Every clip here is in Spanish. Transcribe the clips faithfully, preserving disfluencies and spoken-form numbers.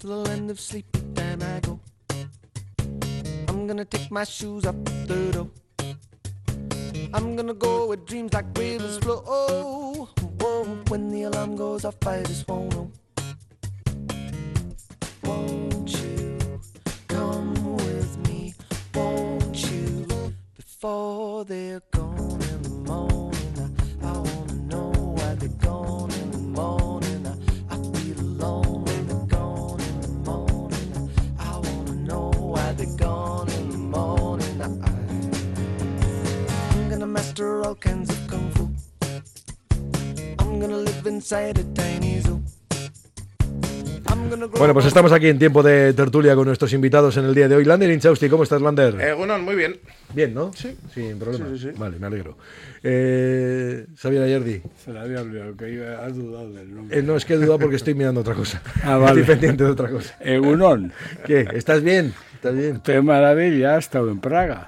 till the land of sleep, then I go. I'm gonna take my shoes off the door. I'm gonna go where dreams like rivers flow. Oh, whoa, when the alarm goes off, I just won't know. Won't you come with me? Won't you? Before they're gone in the morning, I, I wanna know why they're gone in the morning. I, I feel alone when they're gone in the morning. I wanna know why they're gone in the morning. I, I'm gonna master all kinds of kung fu. I'm gonna live inside a tiny zoo. Bueno, pues estamos aquí en tiempo de tertulia con nuestros invitados en el día de hoy. Lander Inchausti, ¿cómo estás, Lander? Eh, bueno, muy bien. Bien, ¿no? Sí. Sin problema. Sí, sí, sí. Vale, me alegro. Eh, Xavier Ayerdi. Se la había olvidado, que iba, has dudado del nombre. Eh, no, es que he dudado porque estoy mirando otra cosa. Ah, vale. Estoy pendiente de otra cosa. Egunon. ¿Qué? ¿Estás bien? ¿Estás bien? Qué maravilla, ha estado en Praga.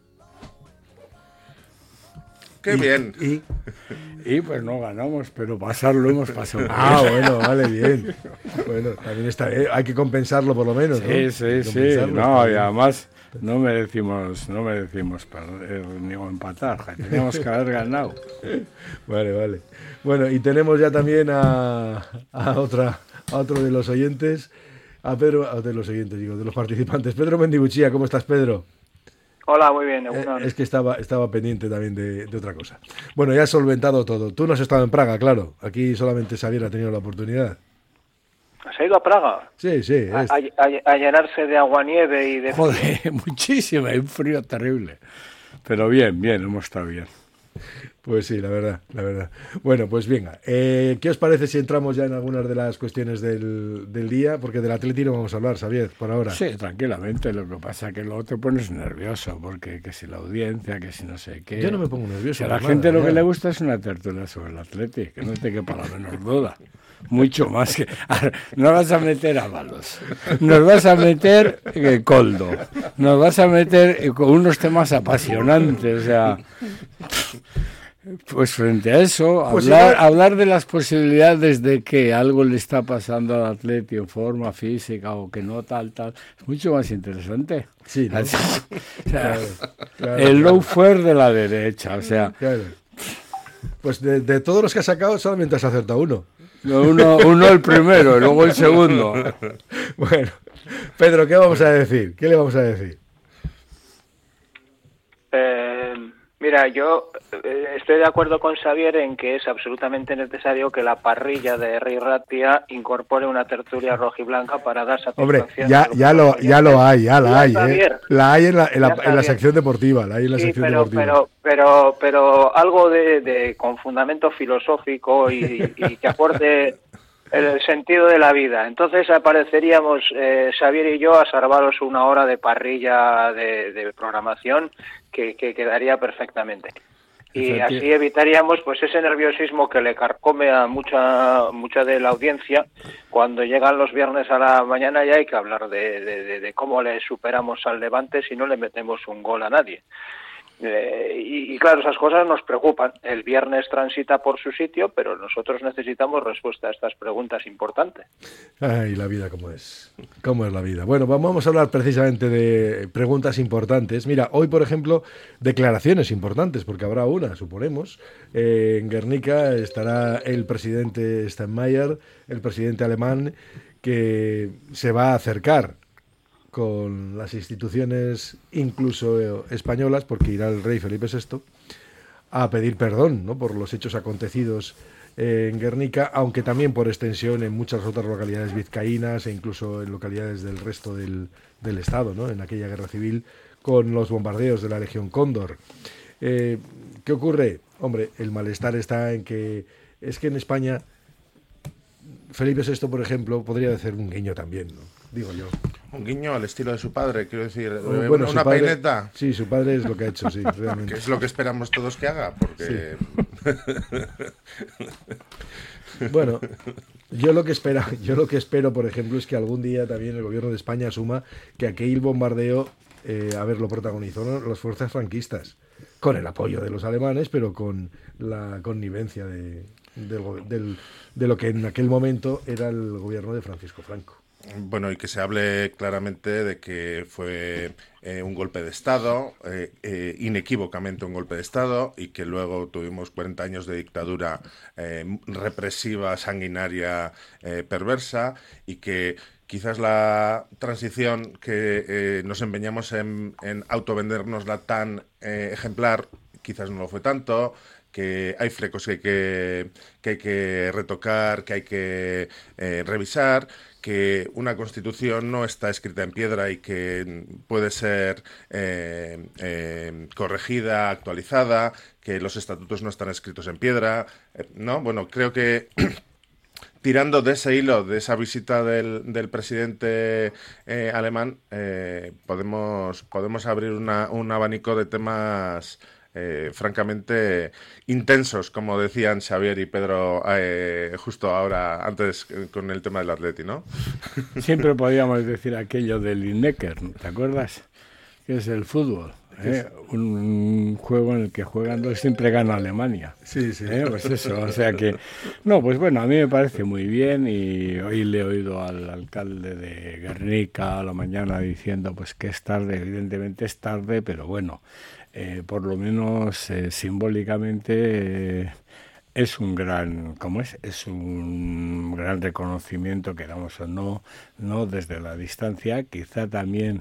Qué y, bien. Y... Y pues no ganamos, pero pasarlo hemos pasado. Ah, bueno, vale, bien. Bueno, también está, eh, hay que compensarlo por lo menos, ¿no? Sí, sí, sí. No, y además no merecimos, no merecimos perder ni empatar. Teníamos que haber ganado. Vale, vale. Bueno, y tenemos ya también a, a otra, a otro de los oyentes, a Pedro, a de los oyentes, digo, de los participantes. Pedro Mendiguchía, ¿cómo estás, Pedro? Hola, muy bien. Eh, es que estaba, estaba pendiente también de, de otra cosa. Bueno, ya has solventado todo. Tú no has estado en Praga, claro. Aquí solamente Xavier ha tenido la oportunidad. ¿Se ha ido a Praga? Sí, sí. A, a, a llenarse de agua-nieve y de... Joder, muchísimo, hay un frío terrible. Pero bien, bien, hemos estado bien. Pues sí, la verdad, la verdad. Bueno, pues venga, eh, ¿qué os parece si entramos ya en algunas de las cuestiones del, del día? Porque del Atleti no vamos a hablar, Xavier, por ahora. Sí, tranquilamente, lo que pasa es que luego te pones nervioso, porque que si la audiencia, que si no sé qué... Yo no me pongo nervioso. Si a la nada, gente lo ya. que le gusta es una tertulia sobre el Atleti, que no te quepa la menor duda. Mucho más que... Nos vas a meter a Ábalos, nos vas a meter eh, Coldo, nos vas a meter eh, con unos temas apasionantes, o sea... Pues frente a eso, pues hablar, igual... hablar de las posibilidades de que algo le está pasando al Atleti en forma física o que no tal, tal, es mucho más interesante. Sí, ¿no? Así, o sea, claro, claro, el claro. lawfare de la derecha, o sea... Claro. Pues de, de todos los que has sacado, solamente has acertado uno. Uno, uno el primero y luego el segundo. Bueno, Pedro, ¿qué vamos a decir? ¿Qué le vamos a decir? Eh, mira, yo eh, estoy de acuerdo con Xavier en que es absolutamente necesario que la parrilla de Rey Ratia incorpore una tertulia rojiblanca para dar satisfacción. Hombre, ya, ya, lo, ya lo hay, ya la hay. ¿eh? La hay en la, en la, en la sección deportiva. La hay en la sí, sección pero, deportiva. Pero, pero, pero algo de, de con fundamento filosófico y, y que aporte el sentido de la vida. Entonces apareceríamos eh, Xavier y yo a salvaros una hora de parrilla de, de programación que, que quedaría perfectamente. Y así evitaríamos pues ese nerviosismo que le carcome a mucha mucha de la audiencia cuando llegan los viernes a la mañana. Ya hay que hablar de, de, de, de cómo le superamos al Levante si no le metemos un gol a nadie. Eh, y, y claro, esas cosas nos preocupan. El viernes transita por su sitio, pero nosotros necesitamos respuesta a estas preguntas importantes. Ay, la vida cómo es. ¿Cómo es la vida? Bueno, vamos a hablar precisamente de preguntas importantes. Mira, hoy, por ejemplo, declaraciones importantes, porque habrá una, suponemos. Eh, en Guernica estará el presidente Steinmeier, el presidente alemán, que se va a acercar con las instituciones incluso españolas, porque irá el rey Felipe sexto a pedir perdón, ¿no?, por los hechos acontecidos en Guernica, aunque también por extensión en muchas otras localidades vizcaínas e incluso en localidades del resto del, del Estado, ¿no?, en aquella guerra civil con los bombardeos de la Legión Cóndor. Eh, ¿Qué ocurre? Hombre, el malestar está en que es que en España Felipe sexto, por ejemplo, podría hacer un guiño también, ¿no?, digo yo. Un guiño al estilo de su padre, quiero decir, Oh, bueno, una padre, peineta. Sí, su padre es lo que ha hecho, sí, realmente. Que es lo que esperamos todos que haga, porque... Sí. Bueno, yo lo que espero, yo lo que espero, por ejemplo, es que algún día también el gobierno de España asuma que aquel bombardeo, eh, a ver, lo protagonizaron las fuerzas franquistas, con el apoyo de los alemanes, pero con la connivencia de, del, del, de lo que en aquel momento era el gobierno de Francisco Franco. Bueno, y que se hable claramente de que fue eh, un golpe de Estado, eh, eh, inequívocamente un golpe de Estado, y que luego tuvimos cuarenta años de dictadura eh, represiva, sanguinaria, eh, perversa, y que quizás la transición que eh, nos empeñamos en, en autovendernosla tan eh, ejemplar, quizás no lo fue tanto, que hay flecos que hay que, que, hay que retocar, que hay que eh, revisar, que una Constitución no está escrita en piedra y que puede ser eh, eh, corregida, actualizada, que los estatutos no están escritos en piedra, eh, ¿no? Bueno, creo que tirando de ese hilo, de esa visita del, del presidente eh, alemán, eh, podemos, podemos abrir una, un abanico de temas Eh, francamente intensos, como decían Xavier y Pedro eh, justo ahora, antes eh, con el tema del Atleti, ¿no? Siempre podíamos decir aquello del Lineker, ¿te acuerdas? Que es el fútbol, ¿eh? un, un juego en el que jugando siempre gana Alemania. Sí, sí. ¿Eh? Pues eso, o sea que... No, pues bueno, a mí me parece muy bien, y hoy le he oído al alcalde de Guernica a la mañana diciendo pues que es tarde, evidentemente es tarde, pero bueno, Eh, por lo menos eh, simbólicamente eh, es un gran, ¿cómo es? Es un gran reconocimiento, queramos o no, no desde la distancia. Quizá también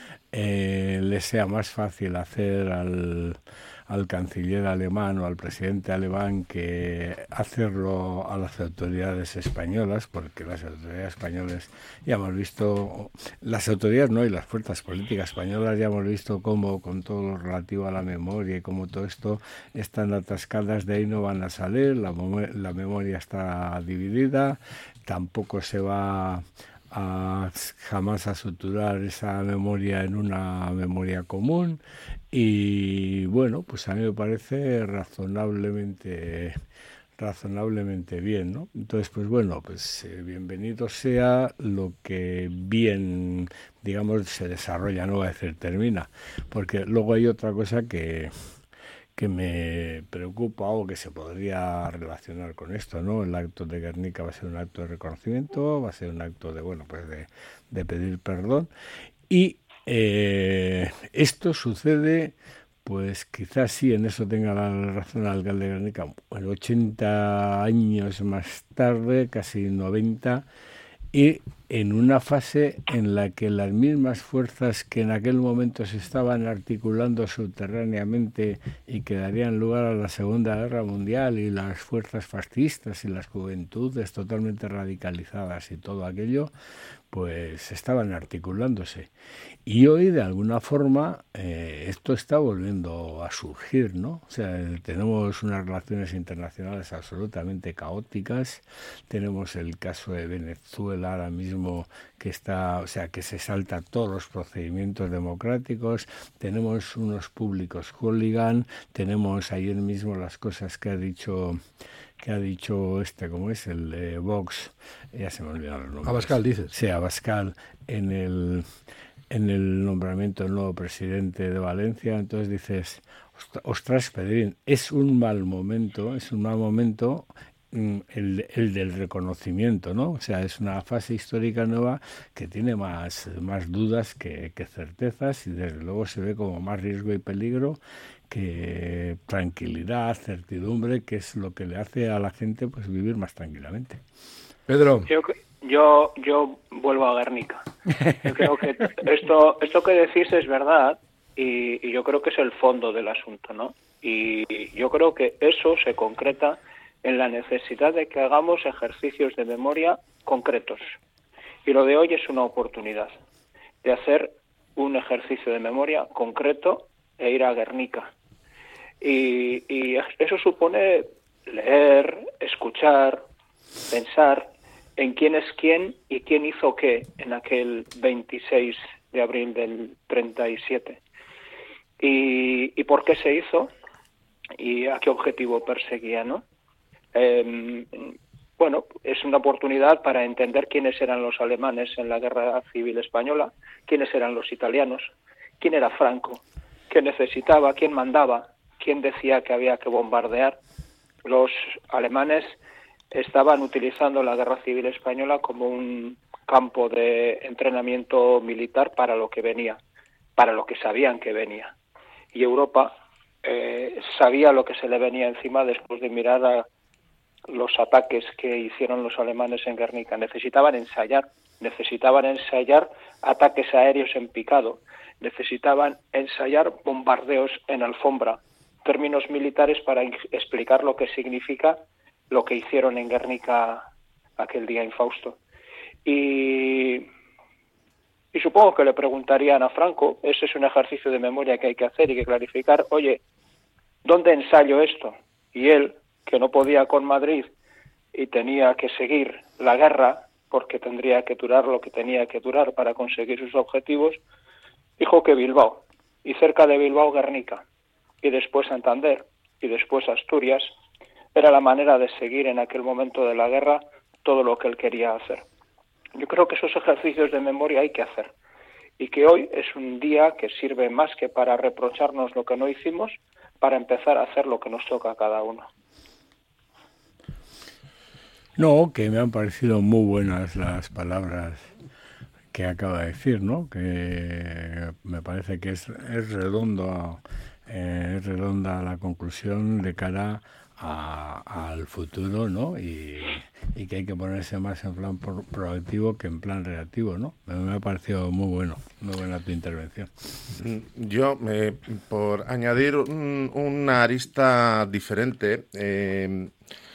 eh, le sea más fácil hacer al, al canciller alemán o al presidente alemán que hacerlo a las autoridades españolas, porque las autoridades españolas ya hemos visto, las autoridades no, y las fuerzas políticas españolas ya hemos visto cómo con todo lo relativo a la memoria y cómo todo esto están atascadas, de ahí no van a salir, la, la memoria está dividida, tampoco se va a jamás a suturar esa memoria en una memoria común, y bueno, pues a mí me parece razonablemente razonablemente bien, ¿no? Entonces, pues bueno, pues eh, bienvenido sea lo que bien, digamos, se desarrolla, no voy a decir termina, porque luego hay otra cosa que que me preocupa o que se podría relacionar con esto, ¿no? El acto de Guernica va a ser un acto de reconocimiento, va a ser un acto de, bueno, pues de, de pedir perdón, y eh, esto sucede, pues quizás sí, en eso tenga la razón el alcalde de Guernica, bueno, ochenta años más tarde, casi noventa, y en una fase en la que las mismas fuerzas que en aquel momento se estaban articulando subterráneamente y que darían lugar a la Segunda Guerra Mundial, y las fuerzas fascistas y las juventudes totalmente radicalizadas y todo aquello, pues estaban articulándose. Y hoy, de alguna forma, eh, esto está volviendo a surgir, ¿no? O sea, tenemos unas relaciones internacionales absolutamente caóticas, tenemos el caso de Venezuela ahora mismo que está, o sea, que se salta todos los procedimientos democráticos, tenemos unos públicos hooligan, tenemos ayer mismo las cosas que ha dicho... que ha dicho este, ¿cómo es? El de Vox, ya se me olvidaron los nombres. Abascal, dices. Sí, Abascal, en el, en el nombramiento del nuevo presidente de Valencia. Entonces dices, ostras, Pedrín, es un mal momento, es un mal momento el, el del reconocimiento, ¿no? O sea, es una fase histórica nueva que tiene más, más dudas que, que certezas, y desde luego se ve como más riesgo y peligro que tranquilidad, certidumbre, que es lo que le hace a la gente pues vivir más tranquilamente. Pedro. Yo, yo, yo vuelvo a Guernica. Yo creo que esto, esto que decís es verdad, y, y yo creo que es el fondo del asunto, ¿no? Y yo creo que eso se concreta en la necesidad de que hagamos ejercicios de memoria concretos. Y lo de hoy es una oportunidad de hacer un ejercicio de memoria concreto e ir a Guernica. Y, y eso supone leer, escuchar, pensar en quién es quién y quién hizo qué en aquel veintiséis de abril del treinta y siete. Y, y por qué se hizo y a qué objetivo perseguía, ¿no? Eh, bueno, es una oportunidad para entender quiénes eran los alemanes en la Guerra Civil Española, quiénes eran los italianos, quién era Franco, qué necesitaba, quién mandaba, quién decía que había que bombardear. Los alemanes estaban utilizando la Guerra Civil Española como un campo de entrenamiento militar para lo que venía, para lo que sabían que venía. Y Europa eh, sabía lo que se le venía encima después de mirar a los ataques que hicieron los alemanes en Guernica. Necesitaban ensayar, necesitaban ensayar ataques aéreos en picado, necesitaban ensayar bombardeos en alfombra, términos militares para explicar lo que significa lo que hicieron en Guernica aquel día infausto. Y, y supongo que le preguntarían a Franco, ese es un ejercicio de memoria que hay que hacer y que clarificar, oye, ¿dónde ensayo esto? Y él, que no podía con Madrid y tenía que seguir la guerra, porque tendría que durar lo que tenía que durar para conseguir sus objetivos, dijo que Bilbao, y cerca de Bilbao Guernica, y después Santander, y después Asturias, era la manera de seguir en aquel momento de la guerra todo lo que él quería hacer. Yo creo que esos ejercicios de memoria hay que hacer, y que hoy es un día que sirve más que para reprocharnos lo que no hicimos, para empezar a hacer lo que nos toca a cada uno. No, que me han parecido muy buenas las palabras que acaba de decir, ¿no? Que me parece que es, es redondo, eh, es redonda la conclusión de cara a, al futuro, ¿no? Y, y que hay que ponerse más en plan pro, proactivo que en plan reactivo, ¿no? Me, me ha parecido muy bueno, muy buena tu intervención. Yo, eh, por añadir un, una arista diferente, eh,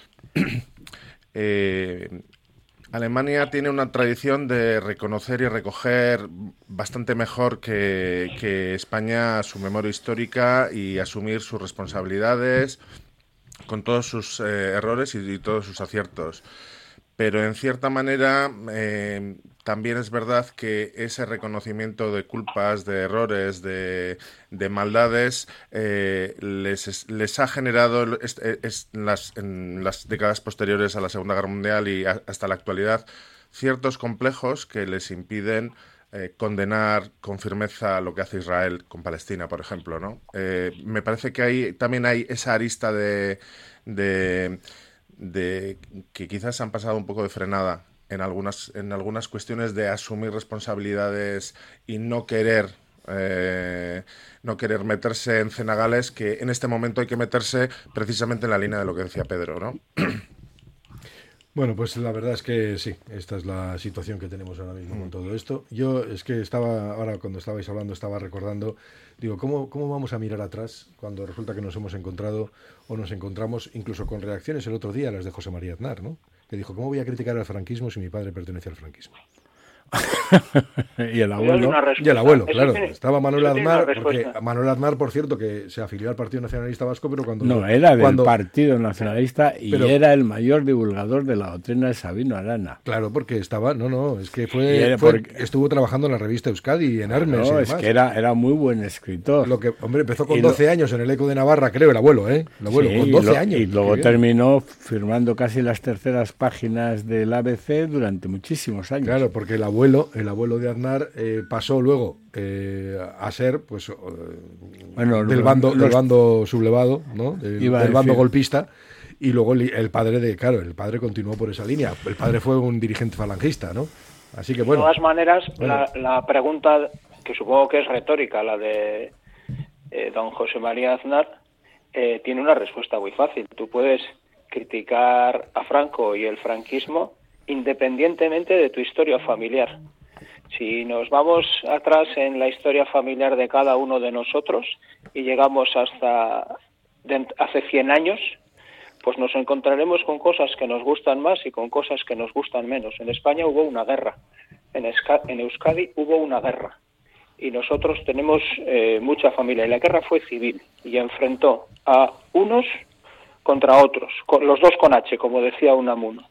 eh, Alemania tiene una tradición de reconocer y recoger bastante mejor que, que España su memoria histórica y asumir sus responsabilidades con todos sus eh, errores y, y todos sus aciertos. Pero en cierta manera eh, también es verdad que ese reconocimiento de culpas, de errores, de, de maldades, eh, les, les ha generado es, es, en, las, en las décadas posteriores a la Segunda Guerra Mundial y a, hasta la actualidad ciertos complejos que les impiden eh, condenar con firmeza lo que hace Israel con Palestina, por ejemplo, ¿no? Eh, me parece que hay, también hay esa arista de... de de que quizás han pasado un poco de frenada en algunas en algunas cuestiones de asumir responsabilidades y no querer eh, no querer meterse en cenagales, que en este momento hay que meterse precisamente en la línea de lo que decía Pedro, ¿no? Bueno, pues la verdad es que sí, esta es la situación que tenemos ahora mismo con todo esto. Yo es que estaba, ahora cuando estabais hablando, estaba recordando, digo, ¿cómo, cómo vamos a mirar atrás cuando resulta que nos hemos encontrado o nos encontramos incluso con reacciones el otro día, las de José María Aznar, ¿no? Que dijo, ¿cómo voy a criticar al franquismo si mi padre pertenece al franquismo? y el abuelo y el abuelo, claro, tiene, estaba Manuel Aznar, porque Manuel Aznar, por cierto, que se afilió al Partido Nacionalista Vasco, pero cuando no, era del cuando, Partido Nacionalista y pero, era el mayor divulgador de la doctrina de Sabino Arana. Claro, porque estaba, no, no, es que fue, fue porque, estuvo trabajando en la revista Euskadi, en Hermes. No, y es que era, era muy buen escritor. Lo que, hombre, empezó con doce lo, años en el Eco de Navarra, creo, el abuelo, ¿eh? El abuelo, sí, con doce lo, años. Y luego terminó firmando casi las terceras páginas del A B C durante muchísimos años. Claro, porque el abuelo, el abuelo de Aznar eh, pasó luego eh, a ser pues eh, bueno, del bando los, del bando sublevado, ¿no? Del, del bando golpista, y luego el, el padre de claro, el padre continuó por esa línea. El padre fue un dirigente falangista, ¿no? Así que bueno. De todas maneras, bueno. la, la pregunta que supongo que es retórica, la de eh, don José María Aznar, eh, tiene una respuesta muy fácil. Tú puedes criticar a Franco y el franquismo independientemente de tu historia familiar. Si nos vamos atrás en la historia familiar de cada uno de nosotros y llegamos hasta de, hace cien años, pues nos encontraremos con cosas que nos gustan más y con cosas que nos gustan menos. En España hubo una guerra, en, Esca, en Euskadi hubo una guerra y nosotros tenemos eh, mucha familia. Y la guerra fue civil y enfrentó a unos contra otros, con, los dos con H, como decía Unamuno.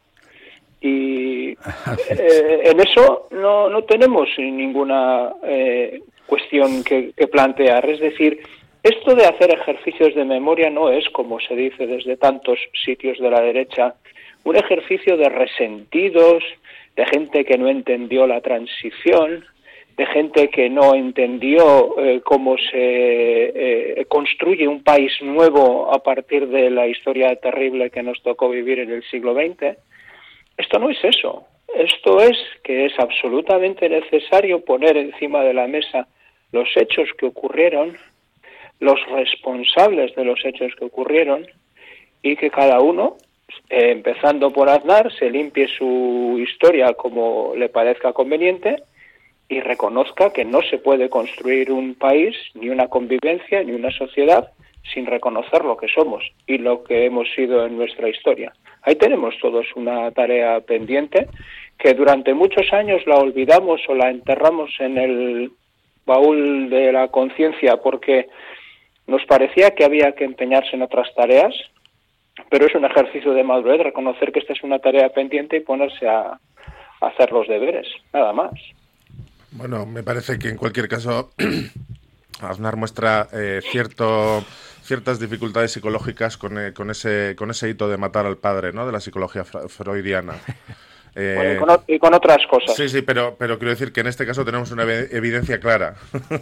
Y eh, en eso no, no tenemos ninguna eh, cuestión que, que plantear. Es decir, esto de hacer ejercicios de memoria no es, como se dice desde tantos sitios de la derecha, un ejercicio de resentidos, de gente que no entendió la transición, de gente que no entendió eh, cómo se eh, construye un país nuevo a partir de la historia terrible que nos tocó vivir en el siglo veinte. Esto no es eso. Esto es que es absolutamente necesario poner encima de la mesa los hechos que ocurrieron, los responsables de los hechos que ocurrieron, y que cada uno, eh, empezando por Aznar, se limpie su historia como le parezca conveniente y reconozca que no se puede construir un país, ni una convivencia, ni una sociedad sin reconocer lo que somos y lo que hemos sido en nuestra historia. Ahí tenemos todos una tarea pendiente que durante muchos años la olvidamos o la enterramos en el baúl de la conciencia porque nos parecía que había que empeñarse en otras tareas, pero es un ejercicio de madurez reconocer que esta es una tarea pendiente y ponerse a, a hacer los deberes, nada más. Bueno, me parece que en cualquier caso Aznar muestra eh, cierto ciertas dificultades psicológicas con, eh, con ese con ese hito de matar al padre, ¿no? De la psicología freudiana. Eh, bueno, y, con, y con otras cosas. Sí, sí, pero, pero quiero decir que en este caso tenemos una evidencia clara.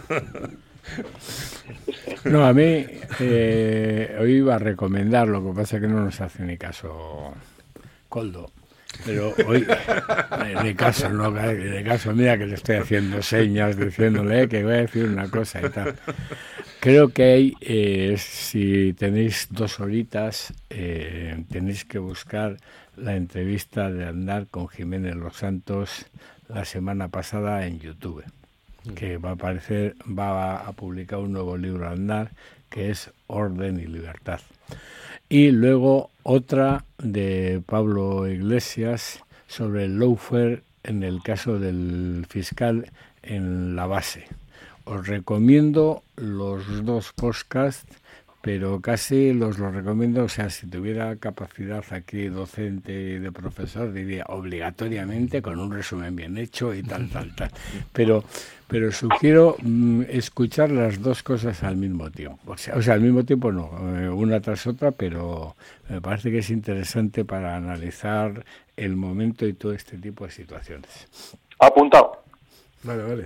No, a mí eh, hoy iba a recomendar, lo que pasa es que no nos hace ni caso Coldo. Pero hoy, de caso, no, de caso, mira que le estoy haciendo señas diciéndole que voy a decir una cosa y tal. Creo que hay, eh, si tenéis dos horitas, eh, tenéis que buscar la entrevista de Aznar con Jiménez Los Santos la semana pasada en YouTube, que va a aparecer, va a publicar un nuevo libro Aznar, que es Orden y Libertad. Y luego otra de Pablo Iglesias sobre el lawfare en el caso del fiscal en la base. Os recomiendo los dos podcasts, pero casi los, los recomiendo, o sea, si tuviera capacidad aquí docente de profesor, diría obligatoriamente con un resumen bien hecho y tal, tal, tal. Pero, pero sugiero mm, escuchar las dos cosas al mismo tiempo. O sea, o sea, al mismo tiempo no, eh, una tras otra, pero me parece que es interesante para analizar el momento y todo este tipo de situaciones. Apuntado. Vale, vale.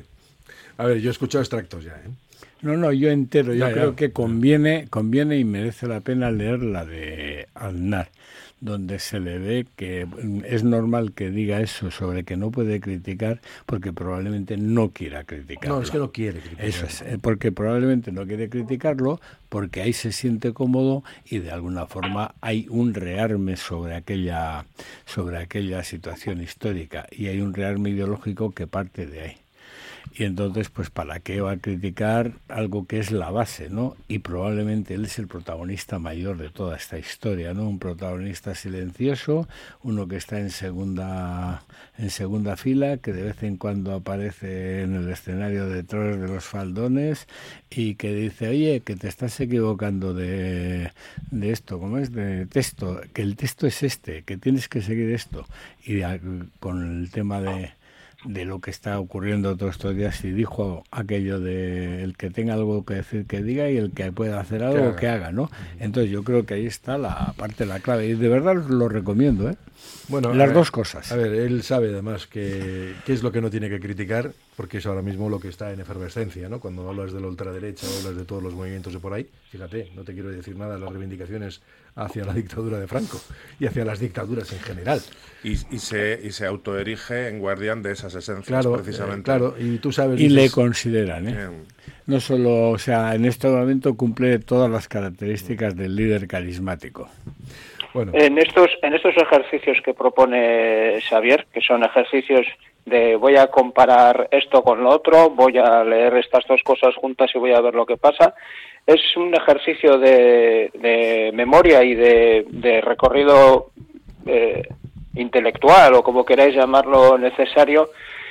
A ver, yo he escuchado extractos ya, ¿eh? No, no, yo entero. Yo ya, creo ya. que conviene, conviene y merece la pena leer la de Aznar, donde se le ve que es normal que diga eso sobre que no puede criticar porque probablemente no quiera criticarlo. No, es que no quiere criticarlo. Eso es, porque probablemente no quiere criticarlo porque ahí se siente cómodo y de alguna forma hay un rearme sobre aquella, sobre aquella situación histórica y hay un rearme ideológico que parte de ahí. Y entonces, pues, ¿para qué va a criticar algo que es la base, ¿no? Y probablemente él es el protagonista mayor de toda esta historia, ¿no? Un protagonista silencioso, uno que está en segunda en segunda fila, que de vez en cuando aparece en el escenario detrás de los faldones y que dice, oye, que te estás equivocando de, de esto, ¿cómo es? De texto, que el texto es este, que tienes que seguir esto. Y a, con el tema de... de lo que está ocurriendo todos estos días y dijo aquello de el que tenga algo que decir que diga y el que pueda hacer algo que haga, que haga, ¿no? Entonces yo creo que ahí está la parte de la clave y de verdad lo recomiendo, ¿eh? Bueno, las ver, dos cosas. A ver, él sabe además que qué es lo que no tiene que criticar, porque es ahora mismo lo que está en efervescencia, ¿no? Cuando hablas de la ultraderecha o hablas de todos los movimientos de por ahí, fíjate, no te quiero decir nada de las reivindicaciones hacia la dictadura de Franco y hacia las dictaduras en general. Y, y se y se autoerige en guardián de esas esencias, claro, precisamente. Eh, claro, y tú sabes... Y dices, le consideran, ¿eh? Eh, No solo, o sea, en este momento cumple todas las características del líder carismático. Bueno. En estos, en estos ejercicios que propone Xavier, que son ejercicios de voy a comparar esto con lo otro, voy a leer estas dos cosas juntas y voy a ver lo que pasa, es un ejercicio de, de memoria y de, de recorrido eh, intelectual, o como queráis llamarlo, necesario,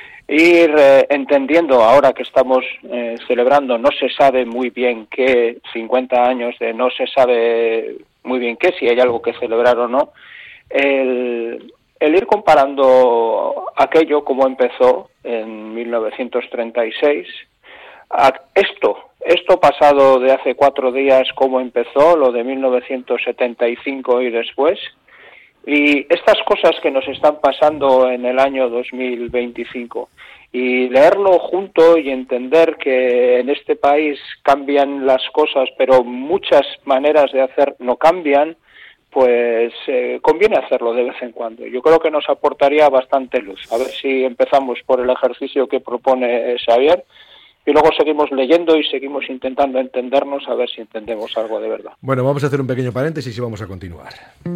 ir eh, entendiendo, ahora que estamos eh, celebrando, no se sabe muy bien qué, cincuenta años de no se sabe muy bien qué, si hay algo que celebrar o no, el, el ir comparando aquello como empezó en mil novecientos treinta y seis, a esto, esto pasado de hace cuatro días, cómo empezó, lo de mil novecientos setenta y cinco y después, Y estas cosas que nos están pasando en el año dos mil veinticinco, y leerlo junto y entender que en este país cambian las cosas, pero muchas maneras de hacer no cambian, pues eh, conviene hacerlo de vez en cuando. Yo creo que nos aportaría bastante luz. A ver si empezamos por el ejercicio que propone Xavier, y luego seguimos leyendo y seguimos intentando entendernos, a ver si entendemos algo de verdad. Bueno, vamos a hacer un pequeño paréntesis y vamos a continuar.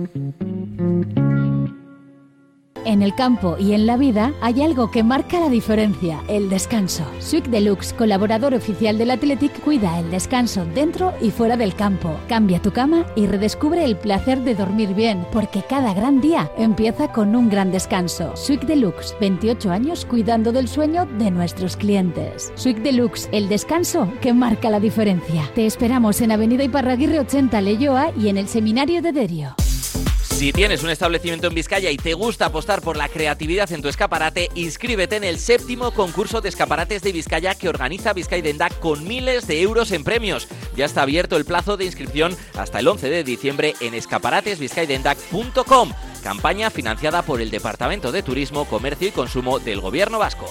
En el campo y en la vida hay algo que marca la diferencia, el descanso. Swick Deluxe, colaborador oficial del Athletic, cuida el descanso dentro y fuera del campo. Cambia tu cama y redescubre el placer de dormir bien, porque cada gran día empieza con un gran descanso. Swick Deluxe, veintiocho años cuidando del sueño de nuestros clientes. Swick Deluxe, el descanso que marca la diferencia. Te esperamos en Avenida Iparraguirre ochenta, Leioa, y en el Seminario de Derio. Si tienes un establecimiento en Vizcaya y te gusta apostar por la creatividad en tu escaparate, inscríbete en el séptimo concurso de escaparates de Vizcaya que organiza Vizcaidendac con miles de euros en premios. Ya está abierto el plazo de inscripción hasta el once de diciembre en escaparates vizcaidendac punto com. Campaña financiada por el Departamento de Turismo, Comercio y Consumo del Gobierno Vasco.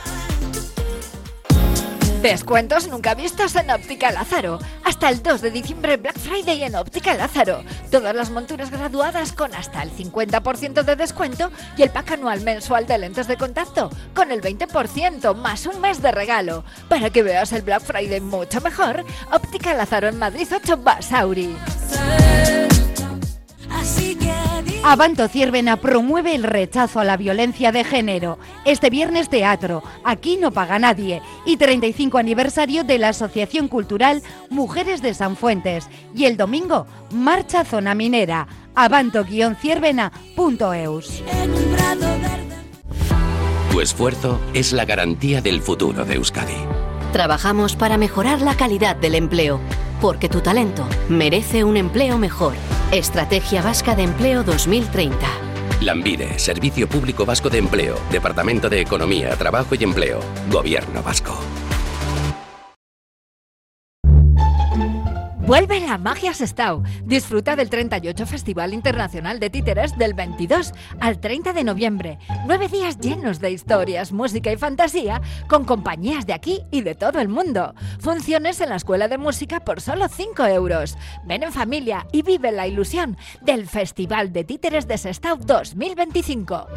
Descuentos nunca vistos en Óptica Lázaro. Hasta el dos de diciembre Black Friday en Óptica Lázaro. Todas las monturas graduadas con hasta el cincuenta por ciento de descuento y el pack anual mensual de lentes de contacto con el veinte por ciento más un mes de regalo. Para que veas el Black Friday mucho mejor, Óptica Lázaro en Madrid ocho Basauri. Avanto Ciervena promueve el rechazo a la violencia de género. Este viernes teatro, Aquí no paga nadie, y treinta y cinco aniversario de la Asociación Cultural Mujeres de Sanfuentes. Y el domingo, marcha Zona Minera. avanto guion ciervena punto eus. Tu esfuerzo es la garantía del futuro de Euskadi. Trabajamos para mejorar la calidad del empleo, porque tu talento merece un empleo mejor. Estrategia Vasca de Empleo dos mil treinta. Lanbide, Servicio Público Vasco de Empleo, Departamento de Economía, Trabajo y Empleo, Gobierno Vasco. Vuelve la magia Sestao. Disfruta del treinta y ocho Festival Internacional de Títeres del veintidós al treinta de noviembre. Nueve días llenos de historias, música y fantasía con compañías de aquí y de todo el mundo. Funciones en la Escuela de Música por solo cinco euros. Ven en familia y vive la ilusión del Festival de Títeres de Sestao dos mil veinticinco.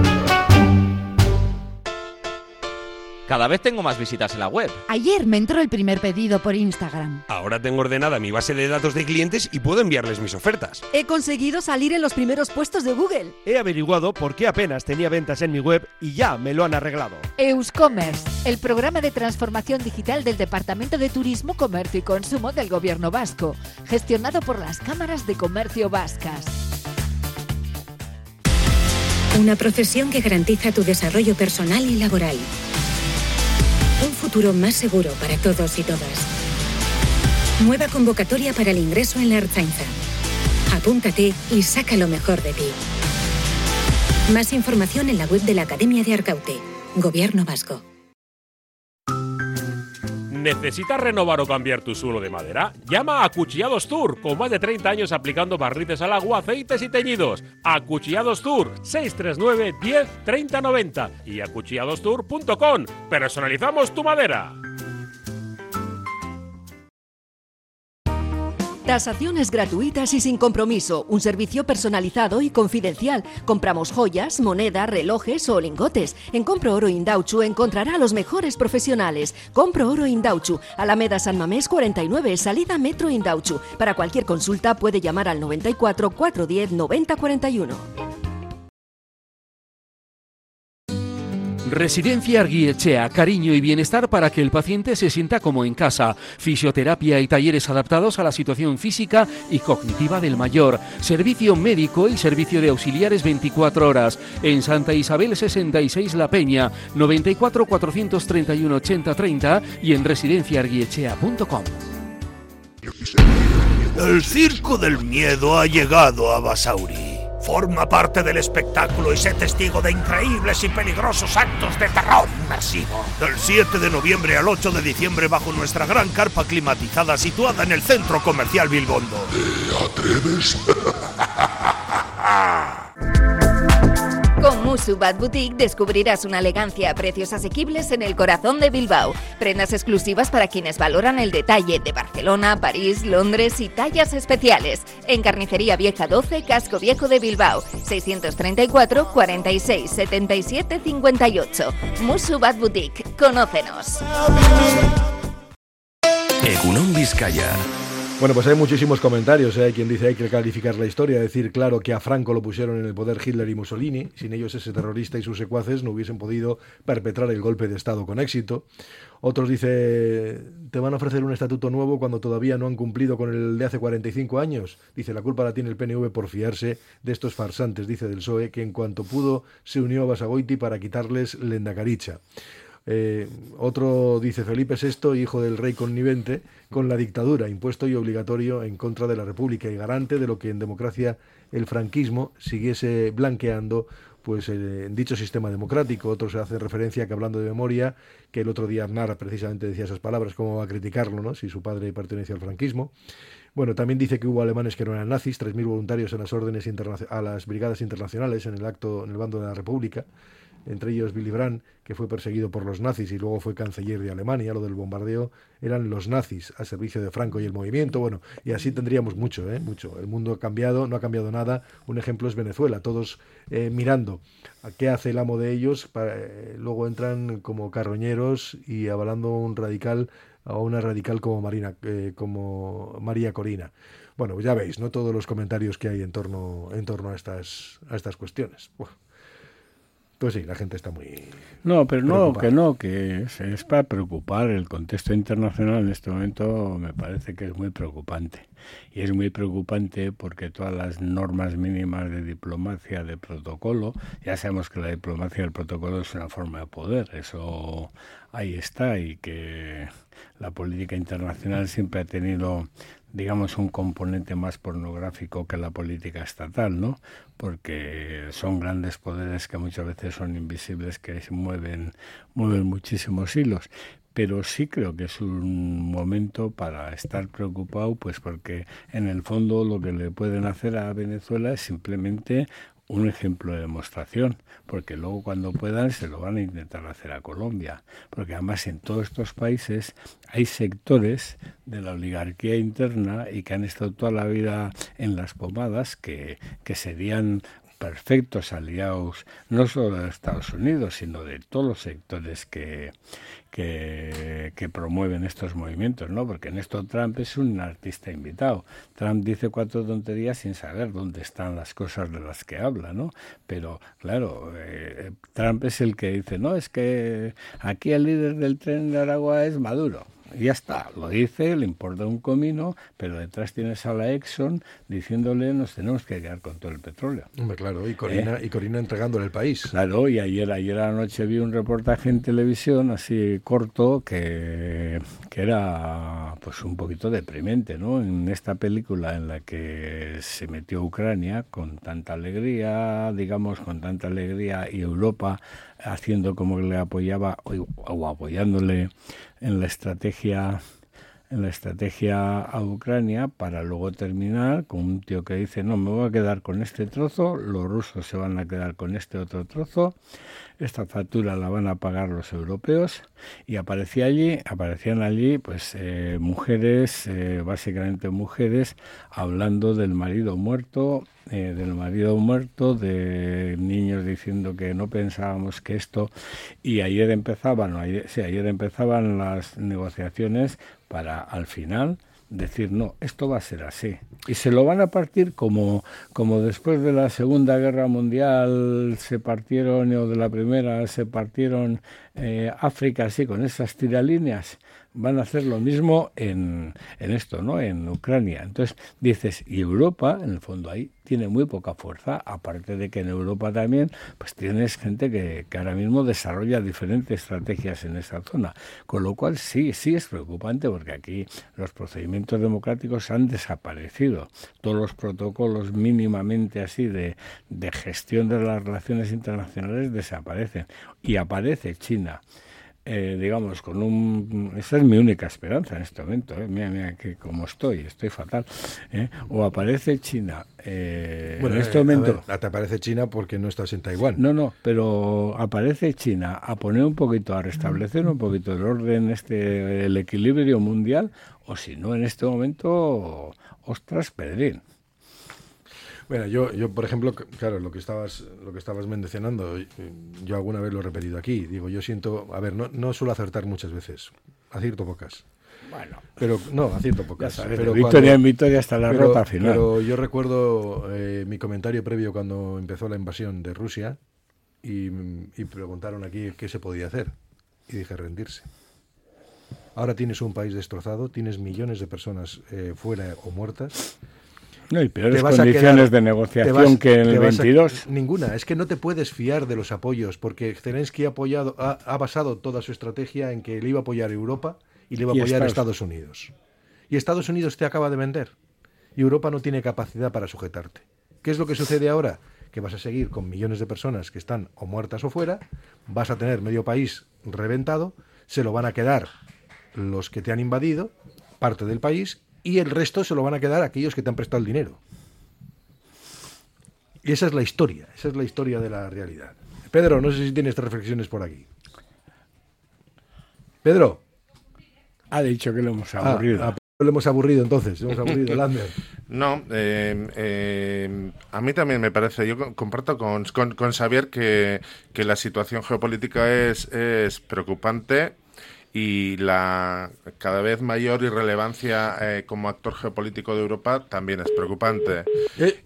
Cada vez tengo más visitas en la web. Ayer me entró el primer pedido por Instagram. Ahora tengo ordenada mi base de datos de clientes y puedo enviarles mis ofertas. He conseguido salir en los primeros puestos de Google. He averiguado por qué apenas tenía ventas en mi web y ya me lo han arreglado. Euscommerce, el programa de transformación digital del Departamento de Turismo, Comercio y Consumo del Gobierno Vasco, gestionado por las cámaras de comercio vascas. Una profesión que garantiza tu desarrollo personal y laboral. Un futuro más seguro para todos y todas. Nueva convocatoria para el ingreso en la Ertzaintza. Apúntate y saca lo mejor de ti. Más información en la web de la Academia de Arkaute. Gobierno Vasco. ¿Necesitas renovar o cambiar tu suelo de madera? Llama a Acuchillados Tour, con más de treinta años aplicando barnices al agua, aceites y teñidos. Acuchillados Tour, seis tres nueve, diez, treinta, noventa y acuchillados tour punto com. Personalizamos tu madera. Tasaciones gratuitas y sin compromiso. Un servicio personalizado y confidencial. Compramos joyas, moneda, relojes o lingotes. En Compro Oro Indauchu encontrará a los mejores profesionales. Compro Oro Indauchu, Alameda San Mamés cuarenta y nueve, salida Metro Indauchu. Para cualquier consulta puede llamar al noventa y cuatro, cuatrocientos diez, noventa cuarenta y uno. Residencia Arguietxea, cariño y bienestar para que el paciente se sienta como en casa. Fisioterapia y talleres adaptados a la situación física y cognitiva del mayor. Servicio médico y servicio de auxiliares veinticuatro horas. En Santa Isabel sesenta y seis La Peña, noventa y cuatro, cuatrocientos treinta y uno, ochenta, treinta y en residencia arguietxea punto com. El Circo del Miedo ha llegado a Basauri. Forma parte del espectáculo y sé testigo de increíbles y peligrosos actos de terror inmersivo. Del siete de noviembre al ocho de diciembre bajo nuestra gran carpa climatizada situada en el Centro Comercial Bilbondo. ¿Te atreves? Musu Bad Boutique descubrirás una elegancia a precios asequibles en el corazón de Bilbao. Prendas exclusivas para quienes valoran el detalle de Barcelona, París, Londres y tallas especiales. En Carnicería Vieja doce, Casco Viejo de Bilbao. seiscientos treinta y cuatro, cuarenta y seis, setenta y siete, cincuenta y ocho. Musu Bad Boutique. Conócenos. Egunon Vizcaya. Bueno, pues hay muchísimos comentarios. ¿eh? Hay quien dice hay que calificar la historia, decir claro que a Franco lo pusieron en el poder Hitler y Mussolini. Sin ellos ese terrorista y sus secuaces no hubiesen podido perpetrar el golpe de Estado con éxito. Otros dice, te van a ofrecer un estatuto nuevo cuando todavía no han cumplido con el de hace cuarenta y cinco años. Dice, la culpa la tiene el P N V por fiarse de estos farsantes, dice del P S O E, que en cuanto pudo se unió a Basagoiti para quitarles Lehendakaritza. Eh, otro dice Felipe sexto, hijo del rey connivente con la dictadura, impuesto y obligatorio en contra de la República y garante de lo que en democracia el franquismo siguiese blanqueando pues eh, en dicho sistema democrático. Otros hace referencia que, hablando de memoria, que el otro día Aznar precisamente decía esas palabras, cómo va a criticarlo, ¿no?, si su padre pertenecía al franquismo. Bueno, también dice que hubo alemanes que no eran nazis, tres mil voluntarios en las órdenes internacionales, a las brigadas internacionales en el acto en el bando de la República. Entre ellos Willy Brandt, que fue perseguido por los nazis y luego fue canciller de Alemania. Lo del bombardeo eran los nazis a servicio de Franco y el movimiento. Bueno, y así tendríamos mucho, ¿eh? mucho. El mundo ha cambiado, no ha cambiado nada. Un ejemplo es Venezuela, todos eh, mirando a qué hace el amo de ellos, para, eh, luego entran como carroñeros y avalando un radical, a una radical como, Marina, eh, como María Corina. Bueno, pues ya veis, ¿no?, todos los comentarios que hay en torno, en torno a estas, a estas cuestiones. Uf. Pues sí, la gente está muy... No, pero no, que no, que es, es para preocupar. El contexto internacional en este momento me parece que es muy preocupante. Y es muy preocupante porque todas las normas mínimas de diplomacia, de protocolo, ya sabemos que la diplomacia del protocolo es una forma de poder, eso ahí está, y que la política internacional siempre ha tenido, digamos, un componente más pornográfico que la política estatal, ¿no? Porque son grandes poderes que muchas veces son invisibles, que se mueven, mueven muchísimos hilos. Pero sí creo que es un momento para estar preocupado, pues porque en el fondo lo que le pueden hacer a Venezuela es simplemente un ejemplo de demostración, porque luego cuando puedan se lo van a intentar hacer a Colombia, porque además en todos estos países hay sectores de la oligarquía interna y que han estado toda la vida en las pomadas, que, que serían perfectos aliados no solo de Estados Unidos, sino de todos los sectores que, que, que promueven estos movimientos, ¿no? Porque en esto Trump es un artista invitado. Trump dice cuatro tonterías sin saber dónde están las cosas de las que habla, ¿no? Pero, claro, eh, Trump es el que dice, no, es que aquí el líder del Tren de Aragua es Maduro. Y ya está, lo dice, le importa un comino, pero detrás tienes a la Exxon diciéndole nos tenemos que quedar con todo el petróleo. Hombre, claro, y Corina, eh, y Corina entregándole el país. Claro, y ayer ayer anoche vi un reportaje en televisión así corto que, que era pues un poquito deprimente, ¿no? En esta película en la que se metió Ucrania con tanta alegría, digamos, con tanta alegría, y Europa haciendo como que le apoyaba o, o apoyándole en la estrategia en la estrategia a Ucrania, para luego terminar con un tío que dice no, me voy a quedar con este trozo, los rusos se van a quedar con este otro trozo, esta factura la van a pagar los europeos, y aparecía allí, aparecían allí pues eh, mujeres, eh, básicamente mujeres, hablando del marido muerto, eh, del marido muerto, de niños diciendo que no pensábamos que esto, y ayer empezaban, ayer, sí, ayer empezaban las negociaciones para al final decir no, esto va a ser así, y se lo van a partir como como después de la Segunda Guerra Mundial se partieron, o de la Primera se partieron eh, África, así con esas tiralíneas, van a hacer lo mismo en, en esto, ¿no? En Ucrania. Entonces dices, y Europa, en el fondo ahí, tiene muy poca fuerza, aparte de que en Europa también, pues tienes gente que, que ahora mismo desarrolla diferentes estrategias en esa zona, con lo cual sí, sí es preocupante, porque aquí los procedimientos democráticos han desaparecido, todos los protocolos mínimamente así de, de gestión de las relaciones internacionales desaparecen, y aparece China. eh, digamos, con un... Esa es mi única esperanza en este momento, ¿eh? Mira, mira, que como estoy, estoy fatal. ¿eh? O aparece China... Eh, bueno, en este eh, momento... A ver, te aparece China porque no estás en Taiwán. No, no, pero aparece China a poner un poquito, a restablecer un poquito el orden, este, el equilibrio mundial, o si no, en este momento, ostras, Pedrín. Bueno, yo, yo por ejemplo, claro, lo que estabas, lo que estabas mencionando, yo alguna vez lo he repetido aquí. Digo, yo siento, a ver, no, no suelo acertar muchas veces, acierto pocas. Bueno, pero no, acierto pocas. Ya sabes, pero victoria cuando, en victoria hasta la pero, rota final. Pero yo recuerdo eh, mi comentario previo cuando empezó la invasión de Rusia y, y preguntaron aquí qué se podía hacer y dije rendirse. Ahora tienes un país destrozado, tienes millones de personas eh, fuera o muertas. No, y peores condiciones quedar, de negociación vas, que en el veintidós. A, ninguna, es que no te puedes fiar de los apoyos, porque Zelensky ha, apoyado, ha, ha basado toda su estrategia en que le iba a apoyar a Europa y le iba a apoyar a Estados Unidos. Y Estados Unidos te acaba de vender. Y Europa no tiene capacidad para sujetarte. ¿Qué es lo que sucede ahora? Que vas a seguir con millones de personas que están o muertas o fuera, vas a tener medio país reventado, se lo van a quedar los que te han invadido, parte del país, y el resto se lo van a quedar aquellos que te han prestado el dinero. Y esa es la historia, esa es la historia de la realidad. Pedro, no sé si tienes reflexiones por aquí. Pedro. Ha dicho que lo hemos aburrido. Ah, ah, lo hemos aburrido entonces, lo hemos aburrido, Lander. No, eh, eh, a mí también me parece, yo comparto con, con, con Xavier que, que la situación geopolítica es, es preocupante. Y la cada vez mayor irrelevancia eh, como actor geopolítico de Europa también es preocupante. ¿Eh?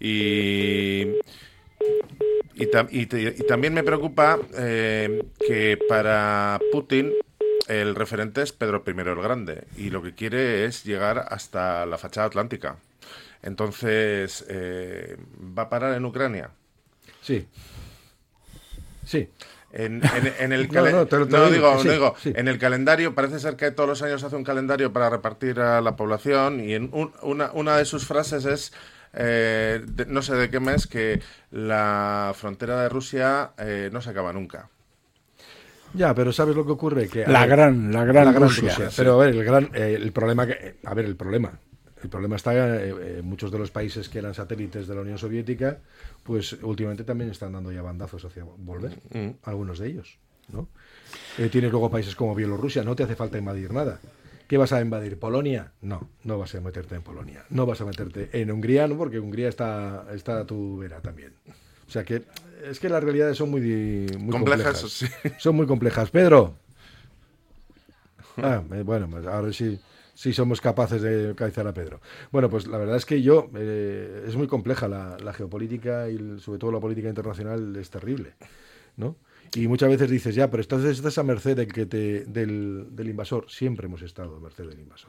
Y, y, tam, y, y también me preocupa eh, que para Putin el referente es Pedro primero el Grande y lo que quiere es llegar hasta la fachada atlántica. Entonces, eh, ¿va a parar en Ucrania? Sí. Sí. En, en, en el calen- no, no, te lo, te no, digo, sí, no digo sí. En el calendario parece ser que todos los años hace un calendario para repartir a la población y en un, una, una de sus frases es eh, de, no sé de qué mes que la frontera de Rusia eh, no se acaba nunca. Ya, pero ¿sabes lo que ocurre? Que la, ver, gran, la gran la gran Rusia. Rusia. Sí. Pero a ver, el gran eh, el problema que a ver el problema El problema está en eh, muchos de los países que eran satélites de la Unión Soviética, pues últimamente también están dando ya bandazos hacia volver, mm. algunos de ellos, ¿no? Eh, tienes luego países como Bielorrusia, no te hace falta invadir nada. ¿Qué vas a invadir? ¿Polonia? No, no vas a meterte en Polonia. No vas a meterte en Hungría, no, porque Hungría está, está a tu vera también. O sea que es que las realidades son muy, muy complejas. complejas. Sí. Son muy complejas. Pedro. Ah, bueno, pues ahora sí... Sí, somos capaces de localizar a Pedro. Bueno, pues la verdad es que yo, eh, es muy compleja la, la geopolítica y el, sobre todo la política internacional es terrible, ¿no? Y muchas veces dices, ya, pero estás, estás a merced del, que te, del, del invasor. Siempre hemos estado a merced del invasor.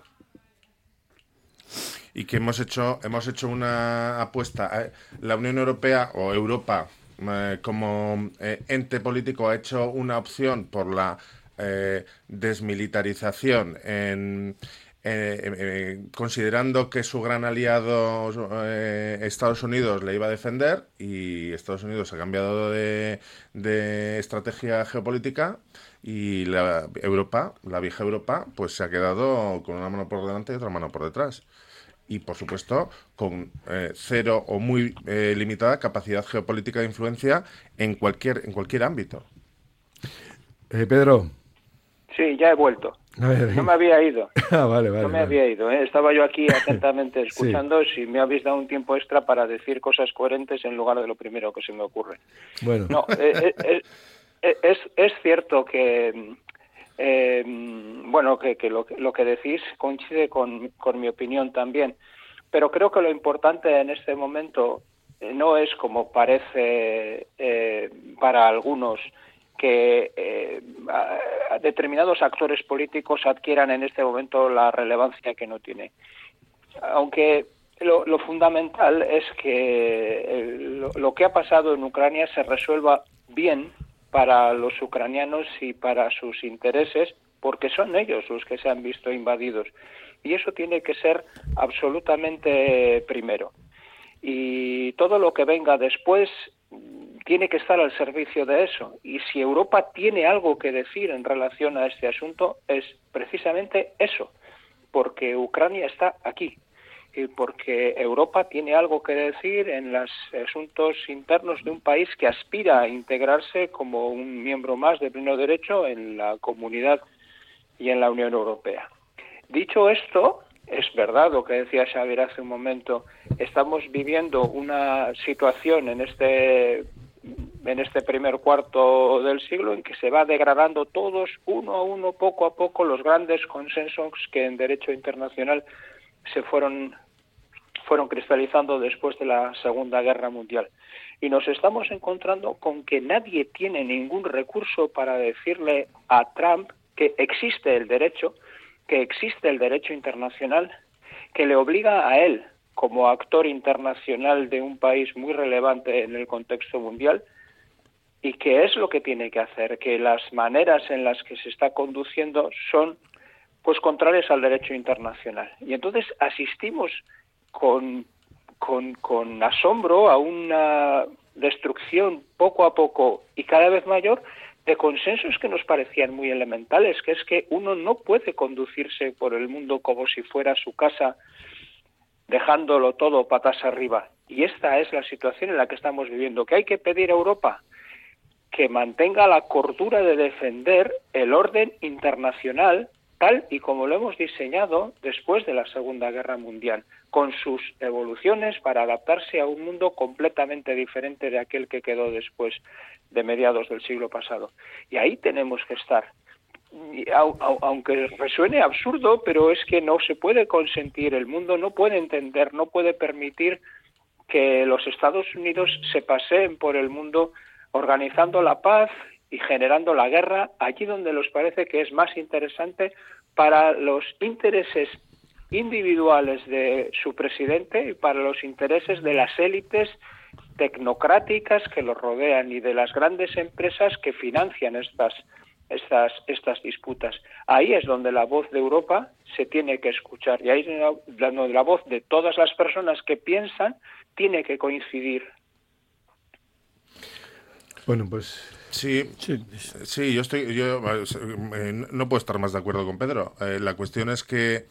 Y que hemos hecho, hemos hecho una apuesta. La Unión Europea o Europa eh, como eh, ente político ha hecho una opción por la eh, desmilitarización en... Eh, eh, considerando que su gran aliado eh, Estados Unidos le iba a defender y Estados Unidos ha cambiado de, de estrategia geopolítica y la Europa, la vieja Europa, pues se ha quedado con una mano por delante y otra mano por detrás. Y, por supuesto, con eh, cero o muy eh, limitada capacidad geopolítica de influencia en cualquier, en cualquier ámbito. Eh, Pedro. Sí, ya he vuelto. Ver, no me había ido. Ah, vale, vale, no me vale. había ido. ¿eh? Estaba yo aquí atentamente escuchando sí. Si me habéis dado un tiempo extra para decir cosas coherentes en lugar de lo primero que se me ocurre. Bueno. No, eh, eh, eh, es, es cierto que, eh, bueno, que, que, lo, lo que decís coincide con, con mi opinión también. Pero creo que lo importante en este momento eh, no es como parece eh, para algunos que eh, a, a determinados actores políticos adquieran en este momento la relevancia que no tiene. Aunque lo, lo fundamental es que el, lo, lo que ha pasado en Ucrania se resuelva bien para los ucranianos y para sus intereses, porque son ellos los que se han visto invadidos. Y eso tiene que ser absolutamente primero. Y todo lo que venga después, tiene que estar al servicio de eso. Y si Europa tiene algo que decir en relación a este asunto, es precisamente eso, porque Ucrania está aquí y porque Europa tiene algo que decir en los asuntos internos de un país que aspira a integrarse como un miembro más de pleno derecho en la comunidad y en la Unión Europea. Dicho esto, es verdad lo que decía Xavier hace un momento, estamos viviendo una situación en este en este primer cuarto del siglo en que se va degradando todos uno a uno, poco a poco, los grandes consensos que en derecho internacional se fueron fueron cristalizando después de la Segunda Guerra Mundial. Y nos estamos encontrando con que nadie tiene ningún recurso para decirle a Trump que existe el derecho, que existe el derecho internacional, que le obliga a él, como actor internacional de un país muy relevante en el contexto mundial, y que es lo que tiene que hacer, que las maneras en las que se está conduciendo son pues contrarias al derecho internacional. Y entonces asistimos con, con, con asombro a una destrucción poco a poco y cada vez mayor de consensos que nos parecían muy elementales, que es que uno no puede conducirse por el mundo como si fuera su casa, dejándolo todo patas arriba. Y esta es la situación en la que estamos viviendo, que hay que pedir a Europa que mantenga la cordura de defender el orden internacional tal y como lo hemos diseñado después de la Segunda Guerra Mundial, con sus evoluciones para adaptarse a un mundo completamente diferente de aquel que quedó después de mediados del siglo pasado. Y ahí tenemos que estar. Y, au, au, aunque resuene absurdo, pero es que no se puede consentir, el mundo no puede entender, no puede permitir que los Estados Unidos se paseen por el mundo organizando la paz y generando la guerra allí donde les parece que es más interesante para los intereses individuales de su presidente y para los intereses de las élites tecnocráticas que lo rodean y de las grandes empresas que financian estas estas estas disputas. Ahí es donde la voz de Europa se tiene que escuchar y ahí es donde la voz de todas las personas que piensan tiene que coincidir. Bueno, pues sí, sí, sí yo estoy, yo eh, no puedo estar más de acuerdo con Pedro. Eh, la cuestión es que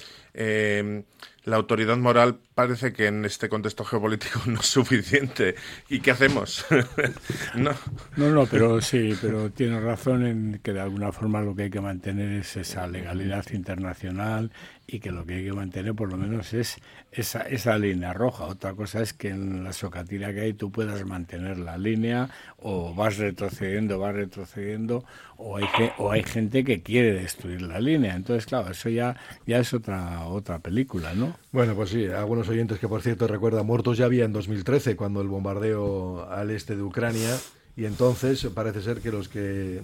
eh, la autoridad moral parece que en este contexto geopolítico no es suficiente. ¿Y qué hacemos? no. no, no, pero sí, pero tiene razón en que de alguna forma lo que hay que mantener es esa legalidad internacional y que lo que hay que mantener por lo menos es esa, esa línea roja. Otra cosa es que en la socatira que hay tú puedas mantener la línea o vas retrocediendo, vas retrocediendo o hay, o hay gente que quiere destruir la línea. Entonces, claro, eso ya, ya es otra, otra película, ¿no? Bueno, pues sí, algunos oyentes que por cierto recuerdan, muertos ya había en dos mil trece cuando el bombardeo al este de Ucrania y entonces parece ser que los que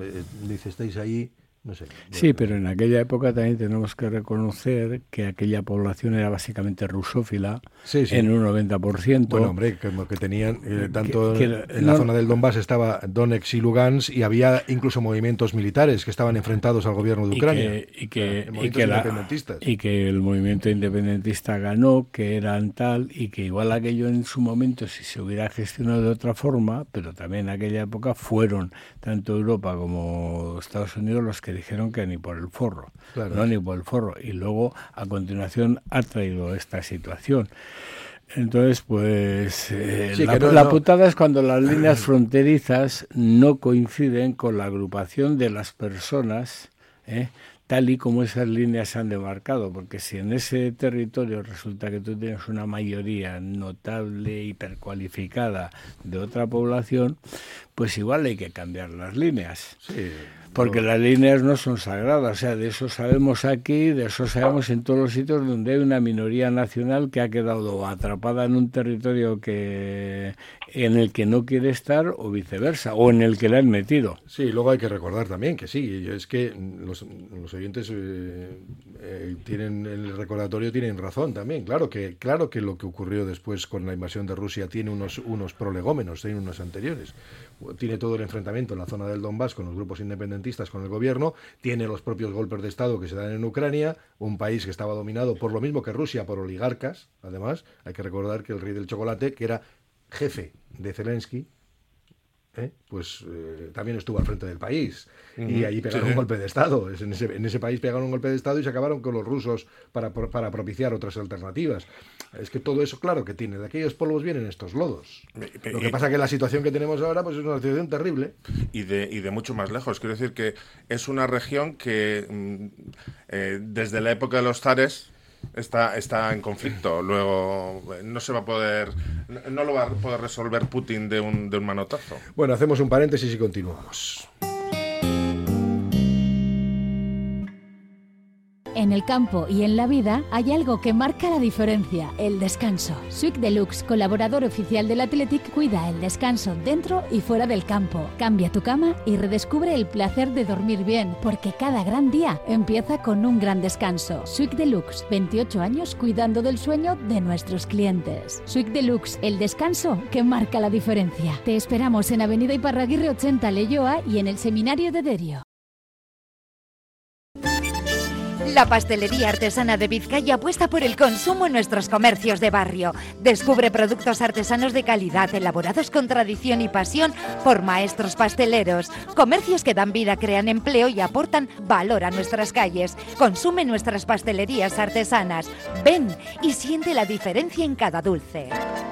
dices ahí, no sé. Sí, pero en aquella época también tenemos que reconocer que aquella población era básicamente rusófila, sí, sí. en un noventa por ciento. Bueno, hombre, como que tenían, eh, tanto que, que, en la no, zona del Donbass estaba Donetsk y Lugansk y había incluso movimientos militares que estaban enfrentados al gobierno de Ucrania. Y que, y que, y que, la, y que el movimiento independentista ganó, que eran tal, y que igual aquello en su momento, si se hubiera gestionado de otra forma, pero también en aquella época fueron tanto Europa como Estados Unidos los que dijeron que ni por el forro, claro. no ni por el forro, y luego a continuación ha traído esta situación. Entonces, pues eh, sí, la, no, la no. putada es cuando las líneas fronterizas no coinciden con la agrupación de las personas, ¿eh? tal y como esas líneas se han demarcado, porque si en ese territorio resulta que tú tienes una mayoría notable, hipercualificada de otra población, pues igual hay que cambiar las líneas. Sí. Porque las líneas no son sagradas, o sea, de eso sabemos aquí, de eso sabemos en todos los sitios donde hay una minoría nacional que ha quedado atrapada en un territorio que en el que no quiere estar o viceversa, o en el que la han metido. Sí, luego hay que recordar también que sí, es que los, los oyentes eh, eh, tienen el recordatorio, tienen razón también, claro que claro que lo que ocurrió después con la invasión de Rusia tiene unos, unos prolegómenos, tiene unos anteriores. Tiene todo el enfrentamiento en la zona del Donbass con los grupos independentistas, con el gobierno, tiene los propios golpes de Estado que se dan en Ucrania, un país que estaba dominado por lo mismo que Rusia, por oligarcas, además, hay que recordar que el rey del chocolate, que era jefe de Zelensky, ¿eh? Pues eh, también estuvo al frente del país. Uh-huh. Y allí pegaron sí, un golpe de Estado. En ese, en ese país pegaron un golpe de Estado y se acabaron con los rusos para, para propiciar otras alternativas. Es que todo eso, claro que tiene. De aquellos polvos vienen estos lodos. Lo que pasa es que la situación que tenemos ahora pues es una situación terrible. Y de, y de mucho más lejos. Quiero decir que es una región que eh, desde la época de los zares Está, está en conflicto. Luego no se va a poder, no lo va a poder resolver Putin de un, de un manotazo. Bueno, hacemos un paréntesis y continuamos. En el campo y en la vida hay algo que marca la diferencia, el descanso. Swick Deluxe, colaborador oficial del Athletic, cuida el descanso dentro y fuera del campo. Cambia tu cama y redescubre el placer de dormir bien, porque cada gran día empieza con un gran descanso. Swick Deluxe, veintiocho años cuidando del sueño de nuestros clientes. Swick Deluxe, el descanso que marca la diferencia. Te esperamos en Avenida Iparraguirre ochenta, Leioa, y en el Seminario de Derio. La Pastelería Artesana de Vizcaya apuesta por el consumo en nuestros comercios de barrio. Descubre productos artesanos de calidad, elaborados con tradición y pasión por maestros pasteleros. Comercios que dan vida, crean empleo y aportan valor a nuestras calles. Consume nuestras pastelerías artesanas. Ven y siente la diferencia en cada dulce.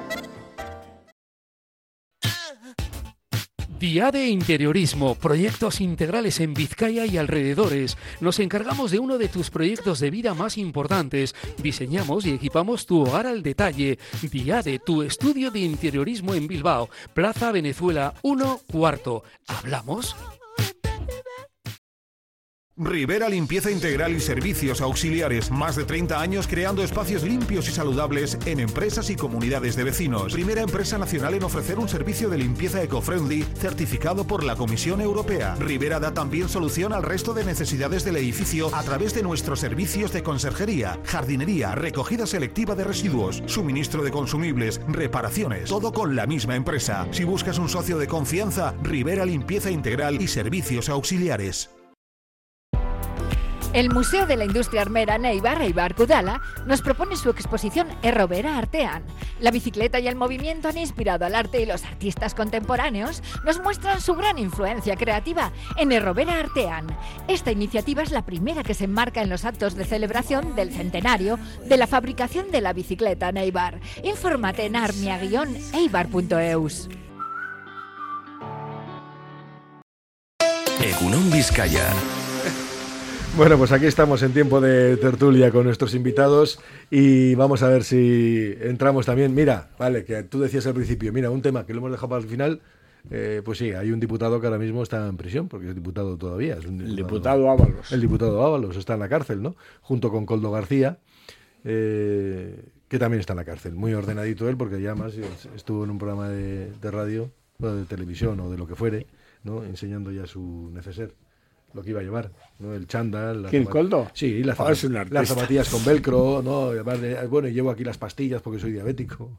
Diade Interiorismo, proyectos integrales en Vizcaya y alrededores. Nos encargamos de uno de tus proyectos de vida más importantes. Diseñamos y equipamos tu hogar al detalle. Diade, tu estudio de interiorismo en Bilbao, Plaza Venezuela uno, cuarto. ¿Hablamos? Rivera Limpieza Integral y Servicios Auxiliares. Más de treinta años creando espacios limpios y saludables en empresas y comunidades de vecinos. Primera empresa nacional en ofrecer un servicio de limpieza eco-friendly certificado por la Comisión Europea. Rivera da también solución al resto de necesidades del edificio a través de nuestros servicios de conserjería, jardinería, recogida selectiva de residuos, suministro de consumibles, reparaciones. Todo con la misma empresa. Si buscas un socio de confianza, Rivera Limpieza Integral y Servicios Auxiliares. El Museo de la Industria Armera Neibar, Eibar Kudala, nos propone su exposición Errobera Artean. La bicicleta y el movimiento han inspirado al arte y los artistas contemporáneos nos muestran su gran influencia creativa en Errobera Artean. Esta iniciativa es la primera que se enmarca en los actos de celebración del centenario de la fabricación de la bicicleta Neibar. Infórmate en armia guion eibar punto eus. Egunon Vizcaya. Bueno, pues aquí estamos en tiempo de tertulia con nuestros invitados y vamos a ver si entramos también. Mira, vale, que tú decías al principio, mira, un tema que lo hemos dejado para el final, eh, pues sí, hay un diputado que ahora mismo está en prisión, porque es diputado todavía. Es un diputado, el diputado Ábalos. El diputado Ábalos está en la cárcel, ¿no? Junto con Coldo García, eh, que también está en la cárcel. Muy ordenadito él, porque ya más estuvo en un programa de, de radio, bueno, de televisión o de lo que fuere, ¿no? Enseñando ya su neceser. Lo que iba a llevar, ¿no? El chándal. ¿Quién, Coldo? Sí, las, oh, zapat- las zapatillas con velcro, ¿no? Bueno, llevo aquí las pastillas porque soy diabético.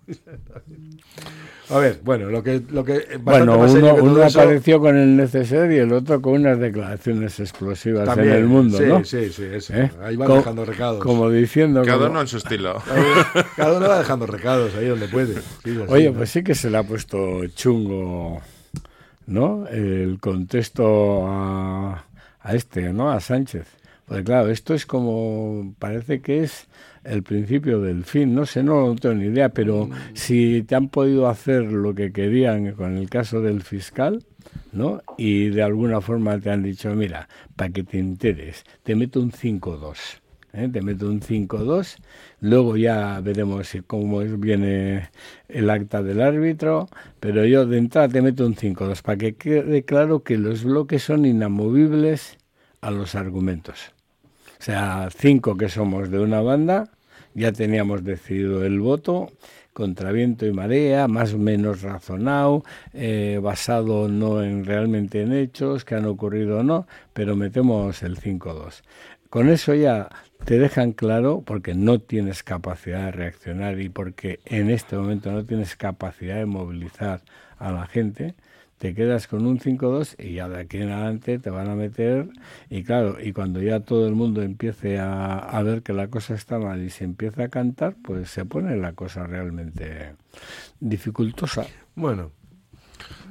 A ver, bueno, lo que... Lo que bueno, más uno, que uno eso... apareció con el neceser y el otro con unas declaraciones explosivas también, en el mundo, sí, ¿no? Sí, sí, eso. ¿Eh? Ahí van como, dejando recados. Como diciendo... Cada como... uno en su estilo. Cada uno va dejando recados ahí donde puede. Sí, Oye, ¿no? Pues sí que se le ha puesto chungo, ¿no? El contexto a... a este, ¿no? A Sánchez. Porque claro, esto es como, parece que es el principio del fin, no sé, no, no tengo ni idea, pero mm. si te han podido hacer lo que querían con el caso del fiscal, ¿no? Y de alguna forma te han dicho, mira, para que te enteres, te meto un cinco dos, ¿eh? Te meto un cinco dos, luego ya veremos cómo es, viene el acta del árbitro, pero yo de entrada te meto un cinco dos, para que quede claro que los bloques son inamovibles a los argumentos. O sea, cinco que somos de una banda, ya teníamos decidido el voto, contra viento y marea, más o menos razonado, eh, basado no en realmente en hechos que han ocurrido o no, pero metemos el cinco dos. Con eso ya te dejan claro, porque no tienes capacidad de reaccionar y porque en este momento no tienes capacidad de movilizar a la gente, te quedas con un cinco dos y ya de aquí en adelante te van a meter, y claro, y cuando ya todo el mundo empiece a, a ver que la cosa está mal y se empieza a cantar, pues se pone la cosa realmente dificultosa. Bueno,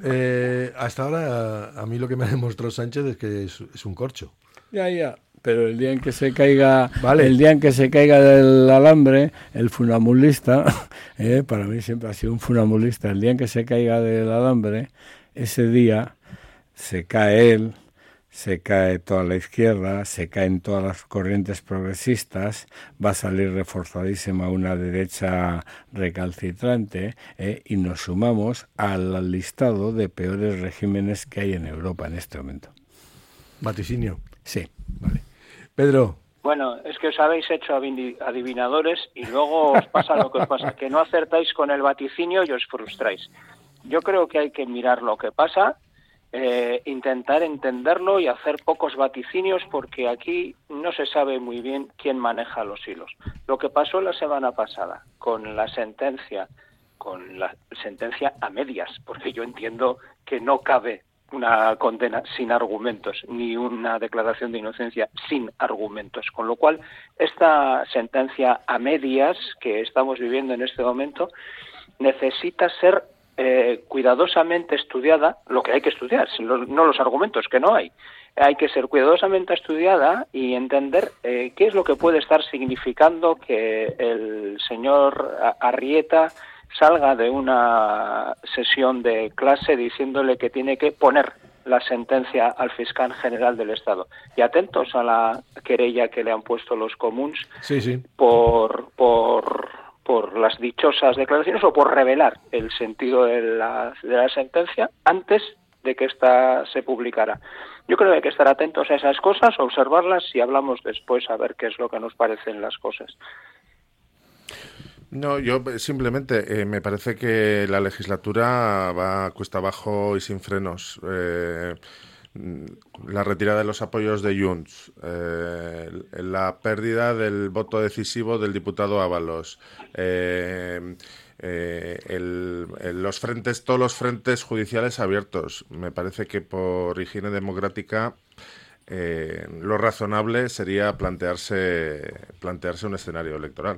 eh, hasta ahora a, a mí lo que me ha demostrado Sánchez es que es, es un corcho. Ya, ya. Pero el día en que se caiga, vale. el día en que se caiga del alambre, el funambulista, eh, para mí siempre ha sido un funambulista, el día en que se caiga del alambre, ese día se cae él, se cae toda la izquierda, se caen todas las corrientes progresistas, va a salir reforzadísima una derecha recalcitrante, eh, y nos sumamos al listado de peores regímenes que hay en Europa en este momento. Vaticinio. Sí. Vale. Pedro. Bueno, es que os habéis hecho adivinadores y luego os pasa lo que os pasa, que no acertáis con el vaticinio y os frustráis. Yo creo que hay que mirar lo que pasa, eh, intentar entenderlo y hacer pocos vaticinios, porque aquí no se sabe muy bien quién maneja los hilos. Lo que pasó la semana pasada con la sentencia, con la sentencia a medias, porque yo entiendo que no cabe una condena sin argumentos, ni una declaración de inocencia sin argumentos. Con lo cual, esta sentencia a medias que estamos viviendo en este momento necesita ser eh, cuidadosamente estudiada, lo que hay que estudiar, no los argumentos, que no hay. Hay que ser cuidadosamente estudiada y entender eh, qué es lo que puede estar significando que el señor Arrieta salga de una sesión de clase diciéndole que tiene que poner la sentencia al fiscal general del Estado. Y atentos a la querella que le han puesto los comuns sí, sí. por por por las dichosas declaraciones o por revelar el sentido de la, de la sentencia antes de que ésta se publicara. Yo creo que hay que estar atentos a esas cosas, observarlas y hablamos después a ver qué es lo que nos parecen las cosas. No, yo simplemente eh, me parece que la legislatura va cuesta abajo y sin frenos. Eh, la retirada de los apoyos de Junts, eh, la pérdida del voto decisivo del diputado Ábalos, eh, eh, el, el, los frentes, todos los frentes judiciales abiertos. Me parece que por higiene democrática eh, lo razonable sería plantearse plantearse un escenario electoral.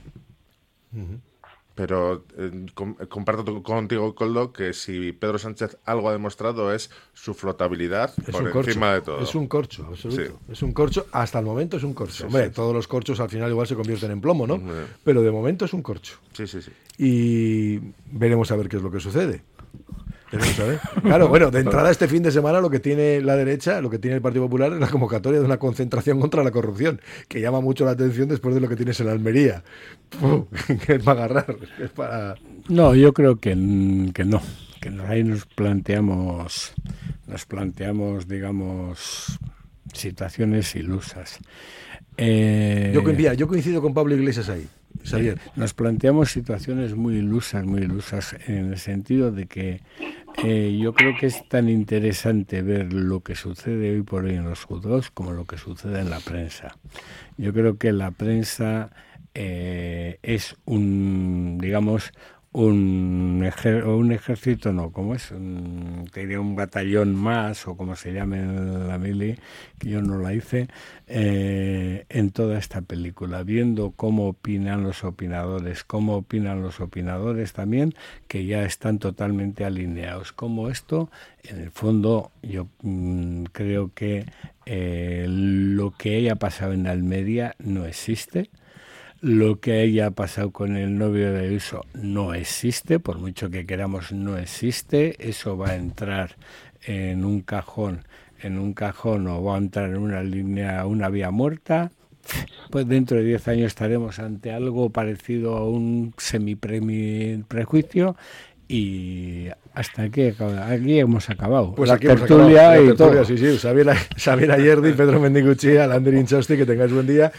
Pero eh, com- comparto contigo, Koldo, que si Pedro Sánchez algo ha demostrado es su flotabilidad es por un encima corcho, de todo. Es un corcho, absoluto. Sí. Es un corcho, hasta el momento es un corcho. Sí, Hombre, sí, todos sí. los corchos al final igual se convierten en plomo, ¿no? Sí. Pero de momento es un corcho. Sí, sí, sí. Y veremos a ver qué es lo que sucede. Veremos a ver. Claro, bueno, de entrada este fin de semana lo que tiene la derecha, lo que tiene el Partido Popular es la convocatoria de una concentración contra la corrupción, que llama mucho la atención después de lo que tienes en Almería. Uf, que es para agarrar, es para... No, yo creo que, que no, que ahí nos planteamos, nos planteamos, digamos, situaciones ilusas. Eh, yo, coincido, yo coincido con Pablo Iglesias ahí. Eh, nos planteamos situaciones muy ilusas, muy ilusas, en el sentido de que eh, yo creo que es tan interesante ver lo que sucede hoy por hoy en los juzgados como lo que sucede en la prensa. Yo creo que la prensa eh, es un, digamos, un, ejer- un ejército, no, ¿cómo es? Un, te diría un batallón más, o como se llame en la mili, que yo no la hice, eh, en toda esta película, viendo cómo opinan los opinadores, cómo opinan los opinadores también, que ya están totalmente alineados. Como esto, en el fondo, yo mmm, creo que eh, lo que haya pasado en Almería no existe. Lo que haya pasado con el novio de Ayuso no existe, por mucho que queramos no existe. Eso va a entrar en un cajón, en un cajón o va a entrar en una línea, una vía muerta. Pues dentro de diez años estaremos ante algo parecido a un semi-prejuicio y hasta aquí, aquí hemos acabado. Pues la aquí tertulia hemos acabado. La y tertulia, todo. Sí, sí. Xavier, Xavier Ayerdi, Pedro Mendicuchía, Lander Inchausti, que tengáis buen día.